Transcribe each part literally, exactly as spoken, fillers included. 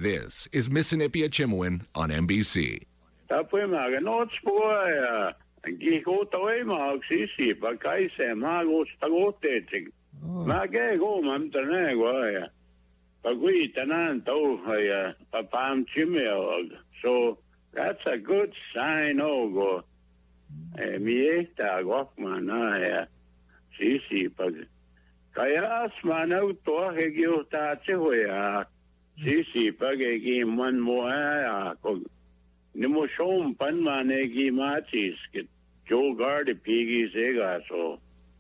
This is Mississippi at Chimwin on N B C. Tapos mga notes po ay giko taway mga sisi pagkay sa mga gustagote tig. Mga go man tanay go ay pagwi tanan to ay papam chimel. So that's a good sign ogo. Eh mieta gokman ay sisi pag kaya asmanaw to hegyo ta chihoya. Sisi pagegi man mo ay kog nimo shom pan manegi machis kit jo guard pigi sega so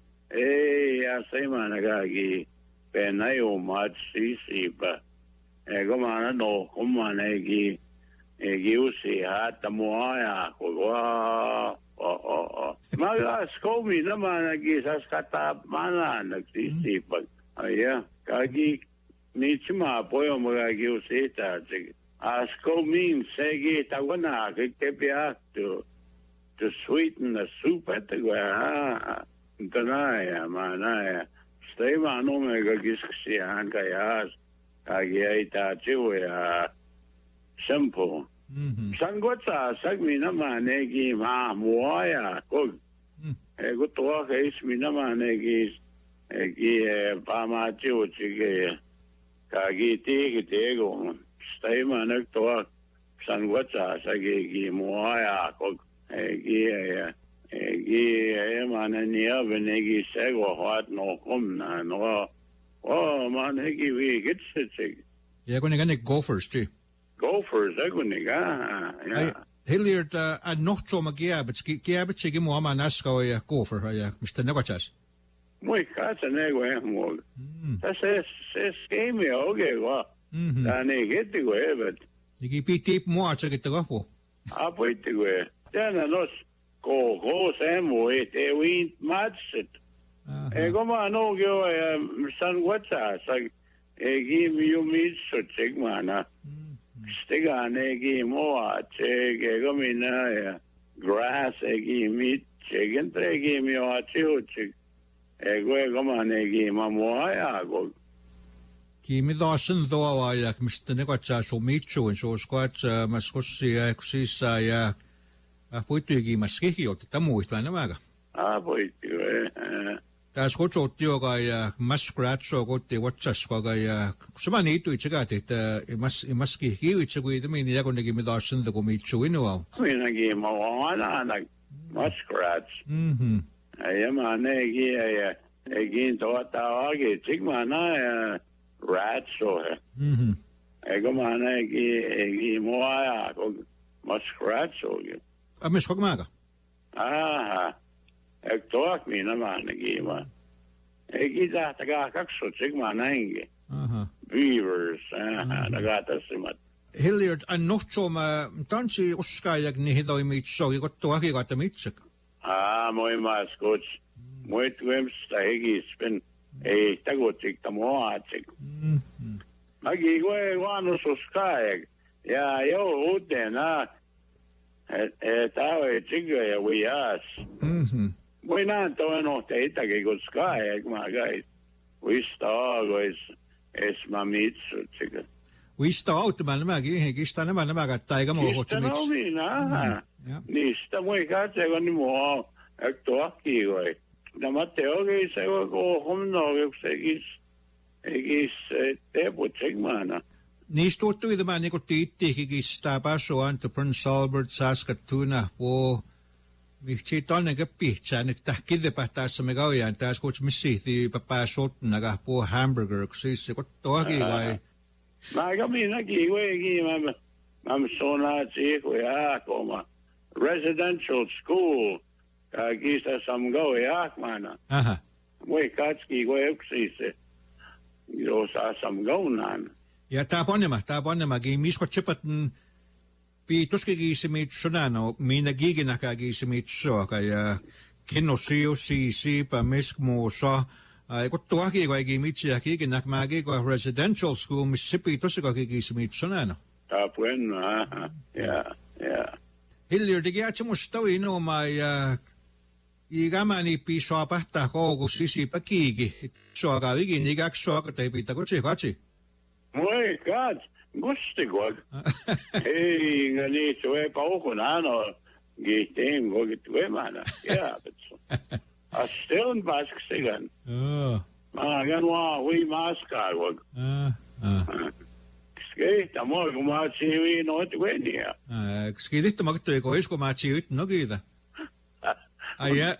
eh ya sai managagi penayo mach sisi pa e go mana no kumanegi egi usi hat mo ay kog wa o o o maga skomi na managi sas kata mana nagsisi pa aya kagi Nichma poyo mga giusita asko mean segi tawana kipia to to sweeten the soup at the gua tanaya manaya stay mano mega giskian kayas kagiita chiwa simple sangwatsa sagmi naman egi ma muaya kog ego to kais mi naman egi egi pama chiwa chige kagi tigi tego stay manak to sangwatsa sagi gi moya ko gi gi mana niya benegi sego hat no komna no oh man gi we gets it ja kun ik Gophers too Gophers kun ik ja Hilliard a noch zo ma giabet giabet gi mo ma nasko ja Gopher ja mister Nagachas Muy casa nego es mo. Ese ese scheme oge wa. Da ne gete go evet. Igi pitip mo a cheke go. A poite go. Ya na nos ko go se mo e win matchet. E go ma no go san whatsa sa e gi mi u mi so check mana. Stiga ne gi mo a che ge go mi na grass e gi mi che entre gi mi a che che ego ego manegi mamoya go ki mi dasen do ya mister Nagachas so michu en so squat maskosi exisa ya a puitugi maskihi o tamu itlana maga a puitu eh ta skocho tioga ya maskratso go te watchas ga ya sumani tu chiga te mas maskihi ichgu idmi ni ya go negi mi dasen do michu ino mi negi mawana na maskrats mhm Ay manegi ay egin to tawage chigmana rat so he. Mhm. Ego manegi egi moya ko muskrat so ge. A mis hogmaga. Ah. Ek toak mi na manegi ma. Egi da taga kak so chigmana inge. Aha. Beavers ah nagata simat. Hilliard a noch zo ma tansi uskajag ni hidoi mit so i got toak i got mitsik. Ah, moi maskots. Moi twims tahigi spin e tagotik tamoatik. Mhm. Magi go wano suskayag. Ya yo utena. E tawe chiga ya wias. Mhm. Moi na to no te tage go skayag ma guys. We star guys es mamitsu chiga. We start man magi he stana man maga taiga mo ho chimits. Stana na. Nista moi ka tego ni mo ekto aki goi. Na mateo ge se go hom no ge se is is te po chigmana. Ni stotu ida man ko titi ki staba so ante Prince Albert Saskatuna po mi chiton ne ge pizza ne takide pata se me go ya tas ko chmisi ti papa shot na ga po hamburger si se ko to aki goi. Ma ga mi na ki goi gi ma mam sona ti ko ya koma. Residential school kagisa samgo yak mana aha moi katski go exise yo sa samgo nan ja ta ponema ta ponema gi misko chipaten pi tuske gi simit sonano mina gigina ka gi simit so ka ja kinno sio si si pa miskmo so ai ko to aki go gi mitsi aki gi nak magi go residential school Mississippi tuske gi simit sonano ta puen ah ja ja Hilliard gi acha mustawi no mai i gamani pi so apata ko go sisi pakigi so ga igi ni gak so ka te pita ko chi kachi moi kat gusti ko. Ei, nga ni tuwe pa ako na ano, gitim ko gituwe mana. Yeah, but so. A still in Baskisigan. Oh. Mga ganwa, hui maska ko. Ah. Ah. Skate, amo, kumatsiwi no tuwe niya. Ah, skidit magto ko isko machiut no gida. Aya.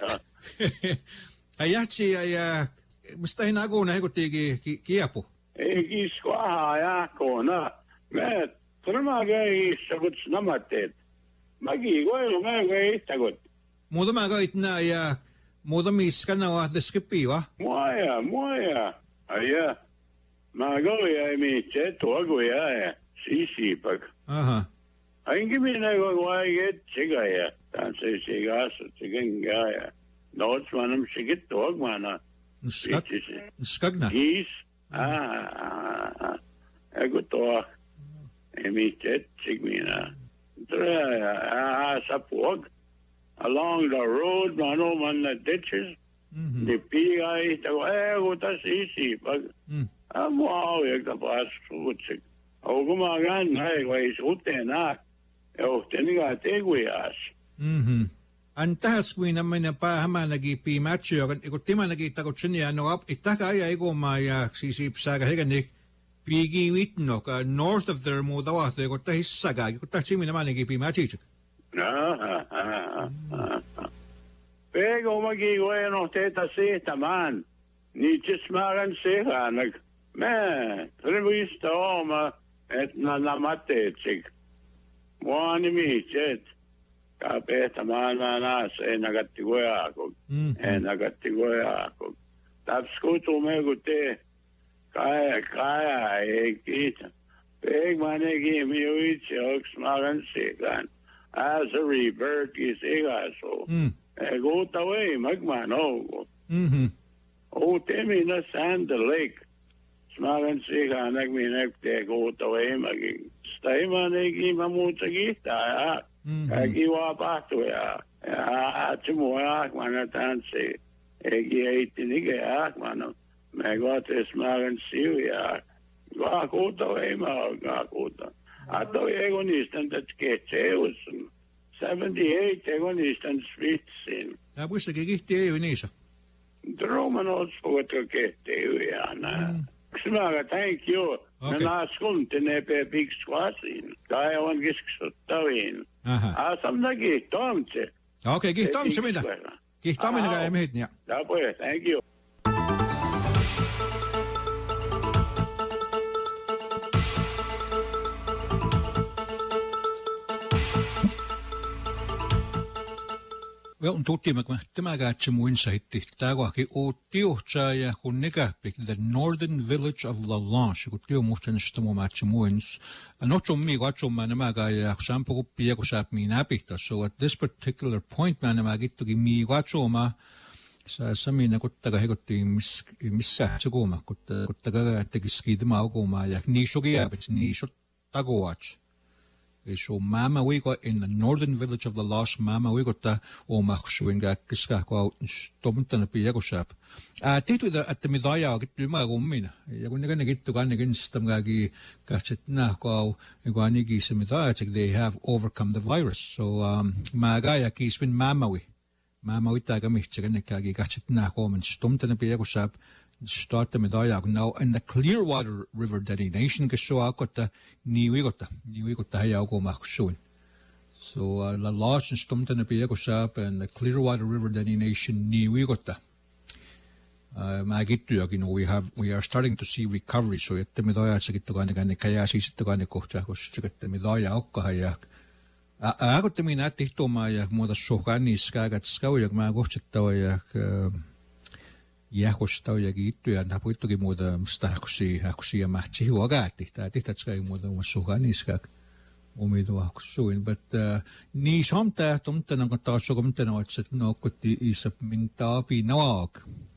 Aya chi aya basta hinago na ko tigi kiapo. Eh, kiskwa ya ko na. Me, tramaga isagot namatet. Magi ko yo me ko isagot. Moda maga itna aya moda miska na wa deskipi wa. Moya, moya. Aya. Mago ya mi che to go ya. Si si pak. Aha. Ay gibi na ko wa get chiga ya. Tan se chiga so chigen ya. Notes manam sigit to mana. Skak. Skagna. Gis. Ah. Ego to. Emi che chigmina. Tra sa pog. Along the road, mano man the ditches. The P I to ego ta si si pak. Amo au ya kapas sutsik. Au gumagan hai wais utena. Eu teniga teguias. Mhm. Antahas kuin naman na pa hama nagipi macho kan ikot tima nagita ko tsinya no up itaka ay ko maya sisip saga heganik pigi witno ka north of there mo daw ate ko ta hisaga ko ta chimi naman nagipi macho. Ah ah ah. Pero magi bueno teta se taman. Ni chismagan se hanak. Me, trevista oma et na namate chik. Wani mi chet. Kapeta mana nas e nagatigoya ako. E nagatigoya ako. Tapskuto me gute kaya kaya e kita. Peg mane gi mi uichi oks magan sigan. As a revert is igaso. E gota way magmano. O temi na sand the lake. Smagan sigan nagminek te gota way maging. Stay mane gi mamuta gita. Kaki wa pato ya. Ah, tumo ya mana tanse. Egi eighty ya mana. Mego te smagan siu ya. Wa kota we ma ga kota. Ato ego nistan dat kecheus. seventy-eight ego nistan spitsin. Ja puista kihti ei niissä. Dromanos puhuta kehti ya na. Smaga thank you. Na skunti ne pe pikskvasin. Kai on kisksuttavin. Aha. Asam nagi tomse. Okei, kihtomse mitä? Kihtominen kai mehit ja. Ja pues, thank you. Well, tutti mä tämä katsi muinsa hitti. Tää kohki uuttiuhtsaa ja kun nekäppi the northern village of La Lanche, kun tiu muistan sitä mun matsi muins. Notsun mi katsomaan nämä kai ja sampo kuppia kun saap mi näpihtä. So at this particular point mä nämä kittukin mi katsomaan. Sä samina kuttaka hekotti missä se kuuma, kuttaka tekis kiitämä aukumaan ja niishoki jääpits, niishot tagoats. So mama we got in the northern village of the Lost Mama we got the omaksuin kiska ko stomtana piakosap. Ah titu da at midaya gittu ma gummina. Ja kun ne gittu kan ne stam gagi kachetna ko igani gi semidaya they have overcome the virus. So um magaya kisbin mama we. Mama we ta gami chigane kagi kachetna ko men stomtana piakosap. Start med dayag now in the Clearwater River delineation ke so akota niwigota niwigota haya ko maksuin. So uh, la lost stumta na piya ko sap and the Clearwater River delineation niwigota. Uh, magittu you know we have we are starting to see recovery so yette med daya sigittu kan kan kaya sisittu kan kohta ko sigette med daya okka haya. A akotte minä tihtoma ja muuta sohkanis kagat skauja ma kohtawa ja Jähkosta ja kiittyä na puittukin muuta stahkusi hakusi ja mahti huogaatti tää tihtskai muuta musuga niskak omitua suin but ni somta tomtana kun taas sokomtana otset nokkotti isap min taapi naag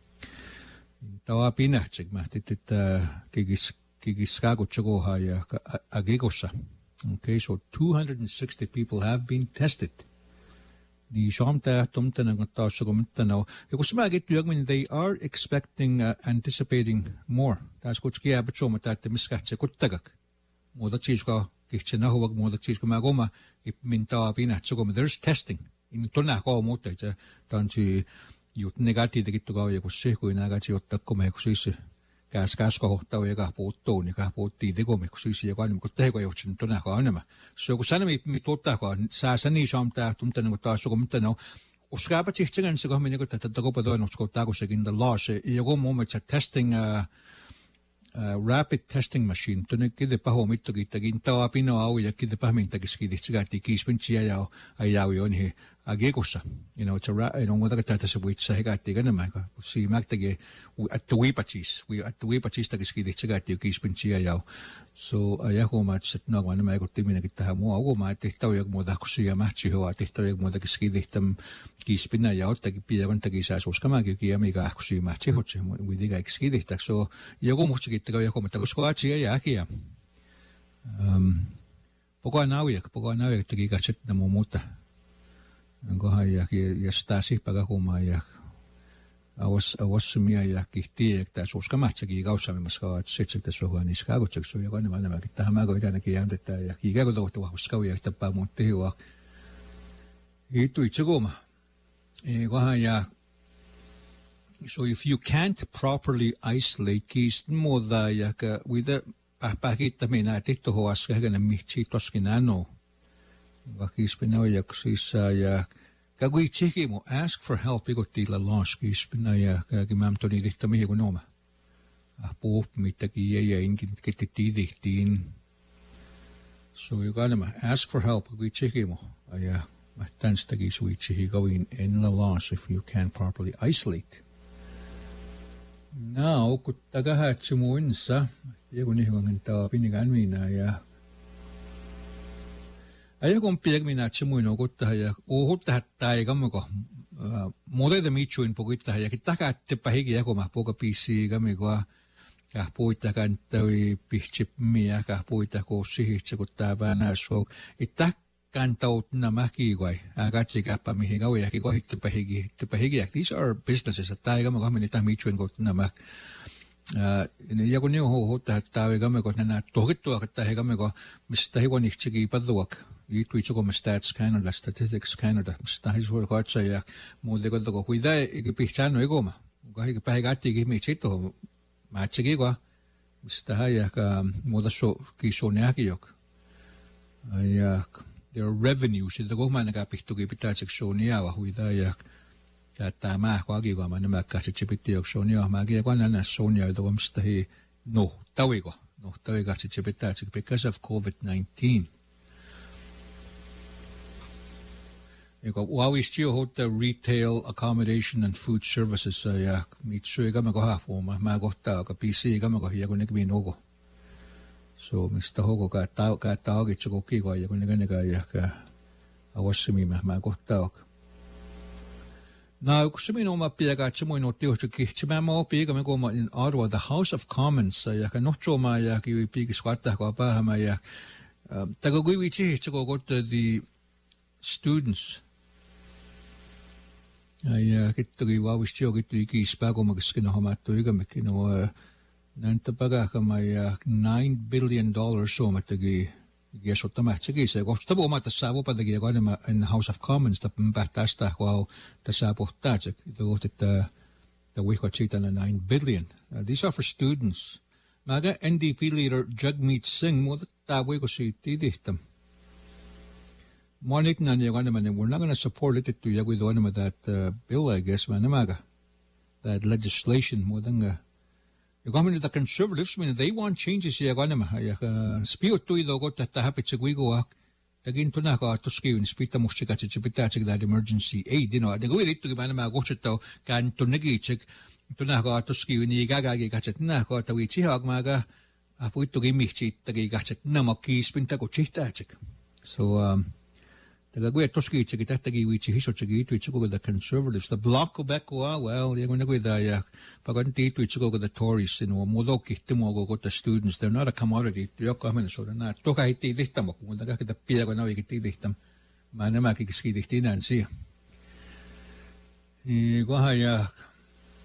taapi nähtsik mahti että kikis kikis kaakutsukoha ja agikossa okay so two hundred sixty people have been tested. The Shamta Tumtana Tashagomitano. It was Magit Yugman, they are expecting, uh, anticipating more. That's what's Giabachoma that the Miskatsa Kuttagak. muuta chiisko kihtsena huwag muuta chiisko magoma ipmintaa pinahtsugoma. There's testing. In tunna ko muuta että tansi jut negatiivisesti kauja kun se kuin nagachi ottakkoma kun siis käs käs kohtaa ja puuttuu niin puuttii tekomi kun siis joka niin kun teko johtin tunna ko enemmän. Se kun sanoi mi tuottaa ko saa sani samtaa tuntuu niin taas kun mitä no uskapa chihtsen se kun minä kun tätä teko paljon usko takusekin the law se joku moment testing Uh, rapid testing machine tunne kide paho mitto kittäkin taa pino au ja kide pahmintakin skidit sigati kiispintsiä ja ajau joni agekossa you know it's a ra- you know whether tätä se vitsa hegatti enemmän kuin si mäktegi at the wipachis we at the wipachis takin skidit sigati kiispintsiä ja so ajako match no kun mä ikotti minäkin tähän mua au mä tehtävä joku muuta kuin sia matchi hoa tehtävä joku muuta skidit tam kiispinä ja ottakin pian takin saa uskamaankin ja mikä kun si matchi hotse we diga skidit so joku muutkin että joku mutta koska asia jääkiä um poko nauja poko nauja teki katset na muuta onkohan ja ja stasi pagakumaa ja awas awas mia ja kihti että suskamatsakin kaussamimassa että sitten tässä on niin skagotseksi ja kanne vanha että tähän mä koitan ainakin jääntettä ja kiikako tohtua skauja että pää muutti hiuaa itu itsegoma eiköhän ja so if you can't properly isolate kiist muuta ja with the pähkittäminä tehty hoas kähkänä mihti toskin ano kiispinä ja siis ja kui tsikimu ask for help ikotilla laas kiispinä ja käki mämtoni tehtä mihin kun oma puh mitäkin ja ja inkin ketti tiidihtiin so you gotta ask for help kui tsikimu ja mä tänstäkin suitsihi kavin en la laas if you can't properly isolate. Now, kun tagahatsi muinsa, joku nihuangin taa pinikään minä ja ajakon piekminä atsi muino kutta ja uhutta tai kamiko modeta mitsuin pokittaa ja kitakatte pahiki jakoma poka pisi kamiko ja puita kantaui pihtsi miä ka puita kosi hitse kun tää päänä so itta kantaut nämä kiikoi katsi kappa mihin kaujakin kohitte pahiki hitte pahiki these are businesses tai kamiko meni tää mitsuin kun nämä ja kun niu huhutta tää kamiko nämä tohittua että kamiko mistä hikon ihtsikin paduak Itu itse kuin Stats Canada, Statistics Canada, mistä hän suuri katsoa ja muuta kuin toko kuitenkin eikä pihtään ei koma. Kaikki päivättikin mitä sitten on matchikin kun mistä hän ja muuta so kisoneakin jok. Ja their revenue siitä kun mä näkään pihtukin pitää seksionia ja kuitenkin ja käyttää mä kaikki kun mä nämä katsit pitti seksionia mä kiek on näin sonia että mistä he no tawiko no tawiko katsit pitää because of COVID nineteen. Joka uawistiu hotel retail accommodation and food services ja mitsui kama kohafuma mä kohtaa ka pc kama kohia kun nekmin ogo so mistä hogo ka ta ka ta ogitsu kokki ko ja kun nekene ja ka awassimi mä mä kohtaa na kun se minun oma piega tsemoin otti ohtu kihtsimä mä opi kama ko in Ottawa the House of Commons ja ka nohtsoma ja ki piikis qatta ko pahama ja ta ko kui vichi tsiko got the students ja kittori vauvisti oikein kiispäkomakiskin hommattu ikämekin no näitä pagakama ja nine billion dollars suomattakin ja sottamähtsäkin se koska puhumaan tässä vopatakin ja enemmän in House of Commons tapan päästä kun tässä pohtaa se kohti että the wikot siitä nine billion these are for students mä N D P leader Jagmeet Singh muuta tää wikot siitä idihtä Monik na niya naman we're not going to support it to yagu do naman that uh, bill I guess man namaga that legislation mo danga yung kami the conservatives mean they want changes yagu naman ya spio to ido got that hapit sa guigo tagin to na ka toski yung spita mo chika chipita chik that emergency aid you know dago ito ki man ma go chito kan to nagi chik to na ka toski yung igagagi ka chat na ka tawi chihag maga apo ito gi michi tagi ka chat na makis pinta ko chita chik so um Taga gwe toski itse kita tagi wichi hiso chagi itu itse ko the conservatives the bloc Quebec well ya gonna go da ya paganti itu itse ko the Tories you know modo kihtimo go the students they're not a commodity yo ka men so na to ka iti dihtamo kun taga kita pia ko na wi kiti dihtam mana ma ki ski dihtinan si i go ha ya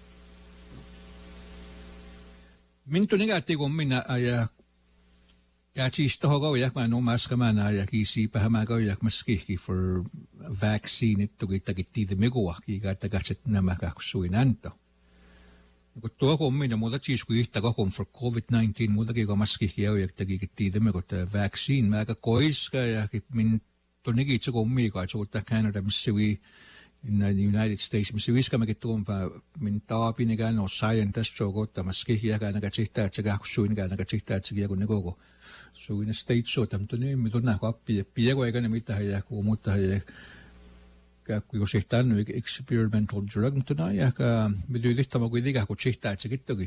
min to negati ko mina ya Ja, siis toho gaujak mä no maska mä na ja kisi pähä mä gauyak maskihi for vaccine itto kiittäkin tiitä megua kiika että katset nämä kaksuin anto. Kun tuo kommina muuta siis kun yhtä kakon for covid nineteen muutakin kun maskihi gauyak teki tiitä megua vaccine mä aika koiska ja min tonnekin itse kommiikaa suutta Canada missä vi in the United States missä viskamäkin tuonpaa min taapinekään on scientist so kotta maskihi ja kään katsihtaa että se kaksuin kään katsihtaa että se kiekon ne koko. So in a state so tamto ne mi tonna kappi piego eikä ne mitään ja ku mutta ja kakku jos ihtan experimental drug tona ja ka me tyylittämä kuitenkin kun sihtaa että se kittoki.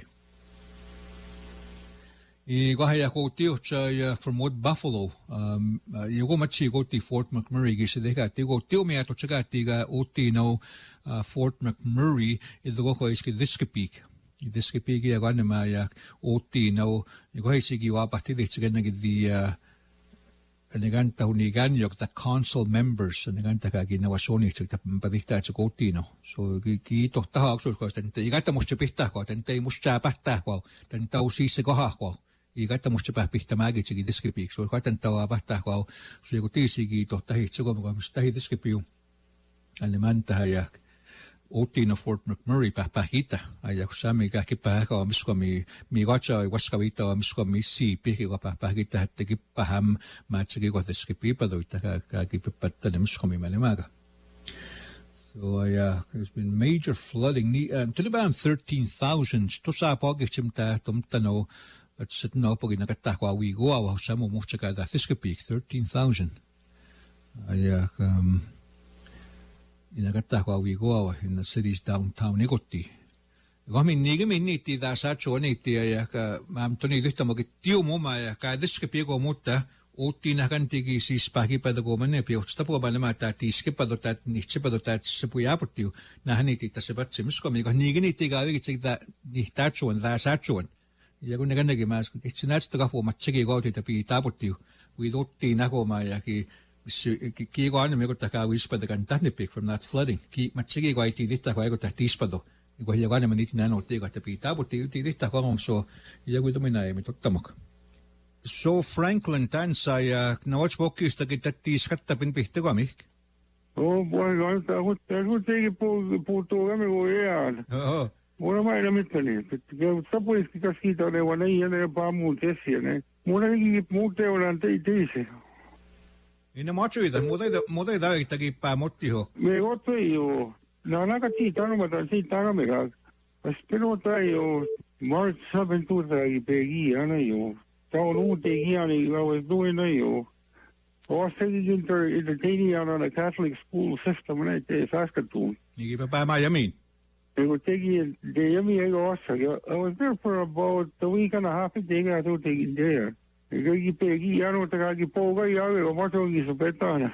I kahja ku tiotsa ja from Wood Buffalo um joku matsi kotti Fort McMurray kisi tekä tiko tiomia to tsaka tiga otti no Fort McMurray is the koko iski Discapeak. Discapeak ja kannema ja otti no ja kohisiki vapahti tietenkin di ne kanta uni kan jo the council members ne kanta kaki ne wasoni että patihtaa että kotti no so ki tohtaa aksuuskoista että ei kanta musta pihtaa ko että ei musta pähtää ko että tausi se koha ko ei kanta musta pihtaa mäkin Discapeak so kanta tauaa pähtää ko so joku tiisiki tohtaa hitse ko musta Discapeak alle mantah ja otti no Fort McMurray pähpähitä ja kun sami kähki pähkä on misko mi mi katsa vaska viita on misko mi si pihki ko pähpähitä hättekin pähäm mätsäkin ko teski piipaduita kähki pippattä ne misko mi menemäkä. So yeah, there's been major flooding. Um, to about thirteen thousand. Tuossa pakitsim tää tomta no että sitten no pogin nakattaa ko awi go awa samu muhtsa käydä Discapeak thirteen thousand. Ja um ina kattaa ko viikoa in the city's downtown ikotti. Ko min nige min niitti da sa chonitti ja ka mam toni lyhtämoki tiumuma ja ka Discapeak mutta otti nakantiki siis paki pedago menne piotsta po balema ta tiske padota nitse padota se puja putiu nahan niitti tässä patsi misko mi ko nige niitti ga vikitsi da nihta chon da sa chon. Ja kun ne kannegi mas ko kitsi näistä ka po matsiki ko tita pi taputiu. Vi otti nakoma ja ki ki ko anne me ko taka wispada kan tahne from that flooding ki matsigi ko iti ditta ko ko tahtispado ko ja ko anne nit nano te ko tapita buti iti ditta ko on so ja ko domina ei mitottamok so Franklin tansa ja nawach bokkista ki tattis kattapin pihtego mik oh boy ganta ko te ko te po po to ga me go ya oh ora mai na mitani ke sapo iski kaskita de wana ya ne pa mu te siene mona ki mu te ora te te Ina machuida, muda muda da itagi pa motiho. Me goto yo, na na ka ti tano mata ti tano me ga. Espero ta yo March seventh ta i pegi ana yo. Ta no te gi ana I was doing na yo. O studied inter entertaining on a Catholic school system na te Saskatoon. Ni pa pa Miami. I go tegi de Miami I go I was there for about a week and a half. They got to take there. Gagi pegi ano tagagi poga ya o mato gi supetana.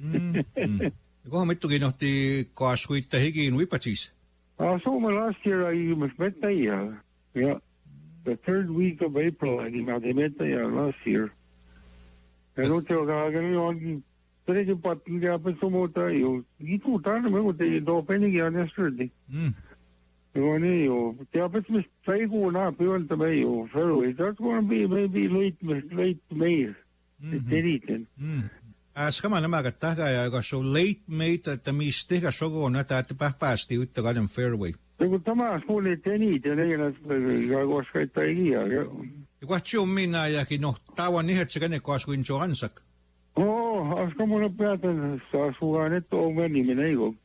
Ko mittu kinohti kaaskuitta hikin wipatsis. Ah so my last year I was metta ya. Yeah. The third week of April I got metta ya last year. Pero te ga ga ni on tere ke pat ya pe somota yo. Gitu tan me ko te do peni ya yesterday. Mm. Going yo, the opposite try go na people to me yo. So that's going to be maybe late late May. It's As kama nama kataga ya ga so late May ta tamiste ga so go na ta pa pasti utta ga fairway. Ko tama so le teni te ne na ga go ska tai ya. Ko chu mina ya ki no tawa ni het ne ko asku in Johansak. Oh, as kama na pata sa suane to ngani me nei go.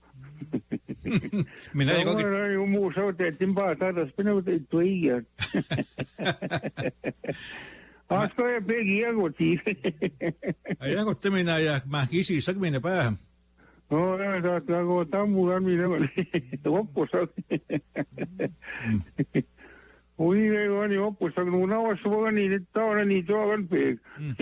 Minä ei koki... Minä muu sautettiin paata, spinä tuija. Asko ja pegi jagoti. Jagotti minä ja mä kisi sakmine päähän. No, ja saat lago tammugan minä oli. Oppusak. Ui, ei ole niin oppusak. No, nauassa voi niin, että tauna niin tuogan peg.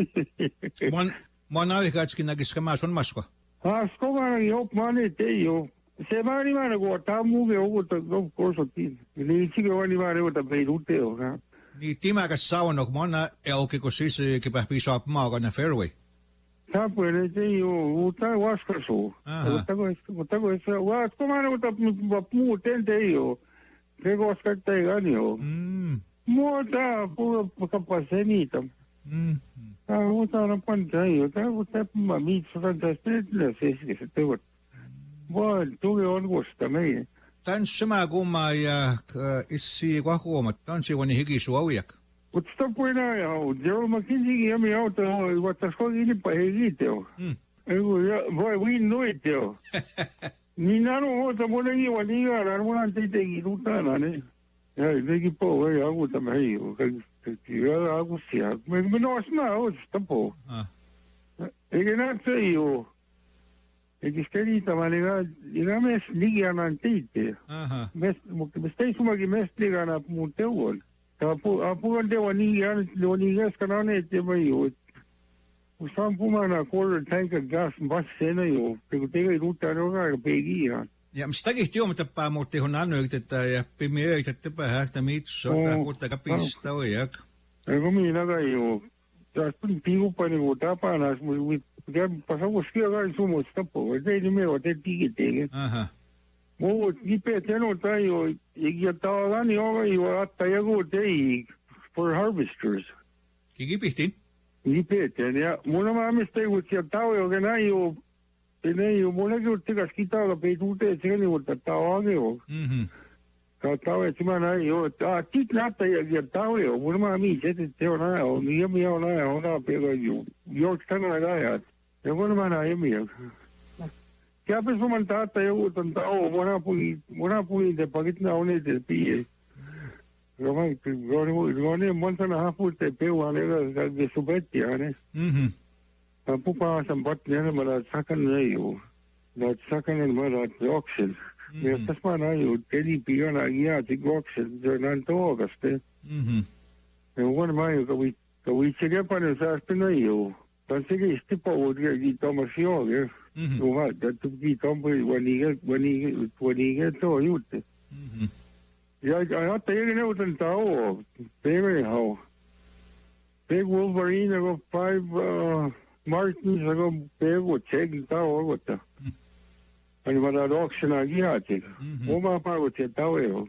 Mä oon aikaatkin näkis mä sun masko. Asko mä jop mani ei oo. Se mä niin mä ko tammu ge o to of course otin. Niin itse ko niin mä ne pe rute o ha. Niin timäkäs saunok mona elki ko siis ke pähpi saap maagana fairway. Tää puole se jo uta waskasu. Uta ko uta ko se was ko mä ne uta muu tente jo. Se ko skatta ei gani jo. Mm. Muuta pu kapasenita. Mm. utana pantayo, tapos tapos mamit sa fantastic na sesi sa tawat. Well, tuloy on gusto may. Tän sama kumma ja issi kwahuomat, tän si wani hikisuaujak. Mutta puina ja, jo makinsi ja mi auto, vaikka skoin pa hegiteo. Eiku ja voi win noiteo. Niin anu ota monenkin wani ja mulan teikin utana ne. Ja teki po ei aguta mai. Ja agusia. Me me no asna osta po. Ah. Eikä näe jo. Eikä skerita malega, ina mes ligianan teite. Aha. Mes mutta mes tei sumakin mes ligana mun teuol. Apu apu de wani ja wani gas kanane te mai jo. Usam pumana quarter tank of gas bus sena jo. Teko tega ruta roga pegia. Ja mistäkin tiomata muutti hon annoiktettä ja pimiöiktettä hähtä mitsoa mutta kapista ojak. Eikä minä kai jo. Tässä piu pani vuota panas mu ja pasau skia kai sumo stapo. Ei ni me ote tikitege. Aha. Mu kipe teno tai jo ja tawani ova jo atta jago tei for harvesters. Kikipihtin? Kipe ten ja mun maamista ei ja tawo jo ganai jo. Ei jo mun ei tikas kitalla peitute seni mutta tawage jo. Mhm. Tahu ya cuma na yo, ah tit nata ya ya tahu ya, mun mami jadi teo na ya, ni mi ya na ya, ona pega yo, yo tanga na ya, ya mun mana ya mi ya. Kaya pe suman tata ya utan tao, muna pui, muna pui de pagit na one de pi. Gama goni goni monta na hapu te pe wane ga de subeti ya ne. Mhm. Apu pa sambat ne mala sakan na yo, na sakan na mala auction. Ja tas man ajo teli piana ja tikokset nan toogasta. Mhm. Ja on ma ju ka või ka või see pane saasta na ju. Ta see Eesti pool ja ki Thomas Joge. Mhm. Uha, ta tuki tombi wani wani wani to jutte. Mhm. Ja ja ta ei nõudnud tao. Peeve how. Big Wolverine go five uh, Martins go pevo check tao ogota. Ani vada auction agiati. Oma pago te taweo.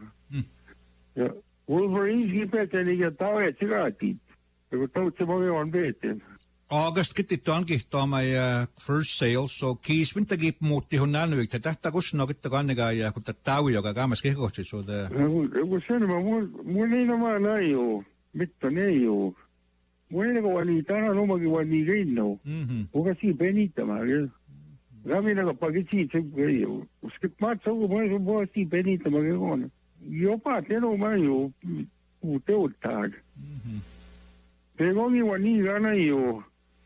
Ja Wolverines gipete ni ja tawe tigati. Ego tau te moge on bete. August kitti tuankin tuoma ja first sale, so kiis minta gip muutti hun nännöik. Tähtä kusno kitta kannega ja kun tau joka kaamas kehkohtsi so the. Ego sen ma mun ei no ma näiu. Mitta näiu. Mun ei go ani tana no magi wani geino. Mhm. Oga si benita ma. Kami nakapag-isip kayo. Uskip mat sa ko mo mo si Benita magkakon. Yo pa teno mayo ute utag. Mhm. Pero ni wani gana yo.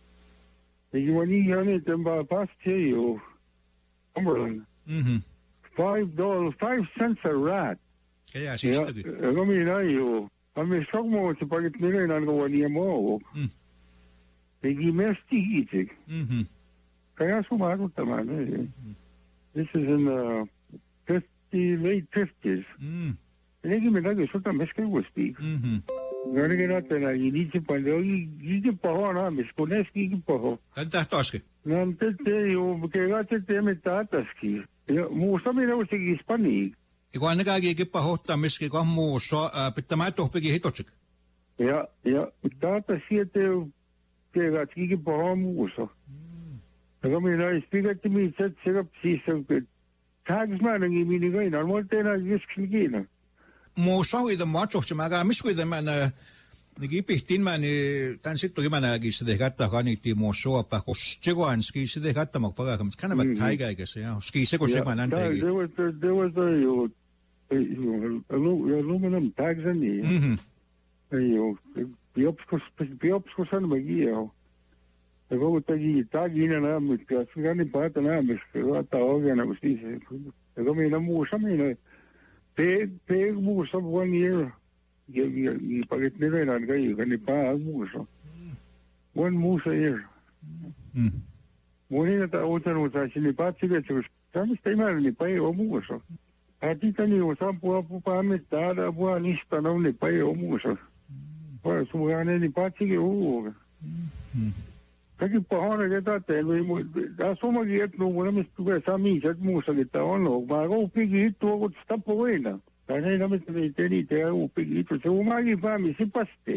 Ni wani gana temba paste yo. Cumberland. Mhm. Five dollars, five cents a rat. Kaya si studi. Kami na yo. Kami sok mo sa pagit nila nan ko wani mo. Mhm. Pegi mesti hitik. Mhm. Kaya sumagot naman eh. This is in the fifty, late fifties. Mm. Hindi may nag-isot na meske gusti. Gano'n natin na inisip pa niyo, gigip pa ho na, miskunes gigip pa ho. Tantahtoski? Nantete yung kaya tete may tataski. Muusta may na usig ispanig. Ikaw ang nagagigip pa ho, tamiski ko muuso, pitama ito pigi hitotsik? Ja, ja, tataski ete kaya gigip pa ho muuso. Kami na ispigat mi set serap sisang tags man ang iminigay na mo tena giskin na. Mo sawi the macho chamaga misku the man nagipihtin man tan sitto gimana gis de gatta kaniti mo so pa kosjegoan ski se de gatta magpaga kam kana ba taiga gese ya ski se ko segman ante. There was there was a aluminum tags in the. Mhm. Ayo biopskos biopskos an magio. Ego tagi tagi na na mit kasgani pata na mis ata oga na gusti. Ego mi na musa mi na pe pe musa one year. Ge ge pagit nila na gai gani pa musa. One musa year. Hmm. Muni na ta utan uta sini pa sige chus. Tami stai mal ni pa o musa. Ati tani usa po po pa mi ta da bo anista na ni pa o musa. Pa sumugane ni pa sige o. Hmm. Kaki pahana kita telu imu aso magiet no muna mistuga sa mi sat musa kita ono bago pigi itu ako stapo wena kana na mi teni te u pigi itu se umagi pa mi si paste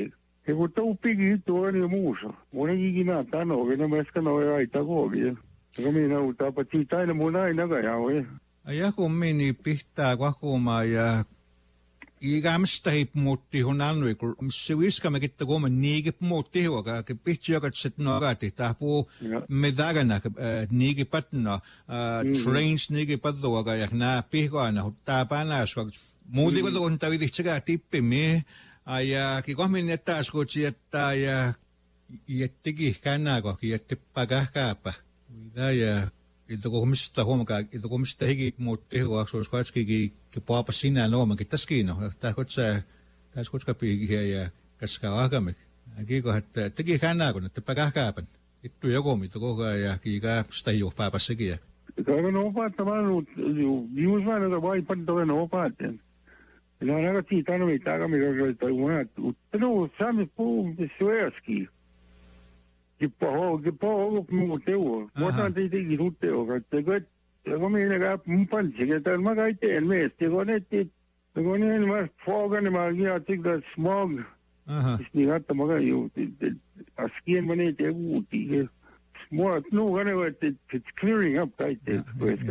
Se kun tuuppikin hittu on jo muussa. Mun ei ikinä tanoa, no myöskään ole aita koovia. Ja minä uutapa siitä aina mun aina kajaa. Ja kun meni pihtää vakuumaan ja ikämistä hipmuutti hun annui, kun se viskamme kitta kuumen niikin muutti huokaa, kun pihti joka tset nogati, tahpuu me dagana niikin patna, trains niikin pattuakaan ja nää pihkoina, huttaa päänäskak. Muuti kun tuon taviti tsekä tippimi, ja kikohmin jättäis kutsi jättää ja jättikin kännääkokin, jättipä kähkääpä. Ja ito kumista huomakaa, ito kumista hiki muutti huoksi, olisi katskikin paapas sinä noomankin taskiino. Tää kutsaa, tääs kutska piikiä ja kaskaa akamik. Kiiko, että teki kännääkon, että päkähkääpän. Ittu joku, mitä koko ajan ja kiikaa sitä juh pääpäs sekin. Kaika noopaat, mä oon viimus vaan, että vaipan toven noopaat. Ja on aika siitä aina mitä akamik, että no, saamme puhuu, suojaski. Kipaho, kipaho, muu teo. Muotaan teitäkin suut teo. Kun minä mun pantsi, että mä kai teen meistä. Kun netti, kun ne mä fågan, mä kiatik da smog. Niin katta mä kai juu. Askien mä ne tee uuti. Smog, no kan det että it's clearing up taite.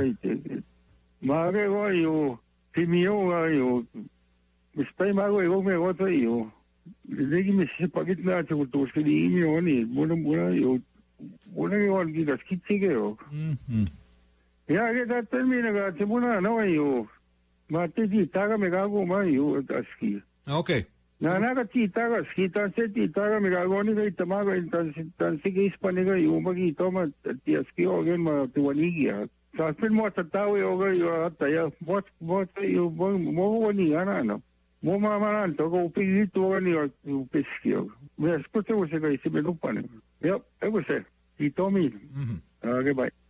Mä kai voi juu. Timio vai juu. Mistä ei mä voi komme kota juu. Lagi mesti pakit na aja untuk sekali ini orang ni, mula-mula yo, mula ni orang kita skitsi ke yo. Ya kita termina ka, semula na yo, mati di taga megago ma yo aski. Okay. Na na ka ti taga ski, tan se ti taga megago ni ka itamaga, tan tan se ke ispane ka yo magi toma ti aski ogen ma tuani ya. Sa pin mo tataw yo ka yo ata ya, mo mo yo mo mo ni ana no. Mo mamaran to ko pigito ni o pesquio. Me escucho você que se me lupa. Yep, é você. E tome. Mhm. Ah, que vai.